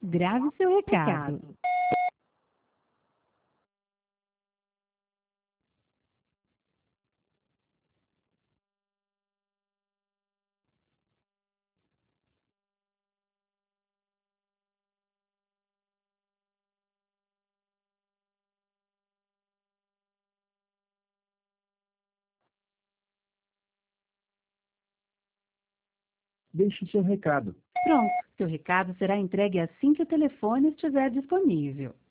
Grave seu recado. Deixe seu recado. Pronto, seu recado será entregue assim que o telefone estiver disponível.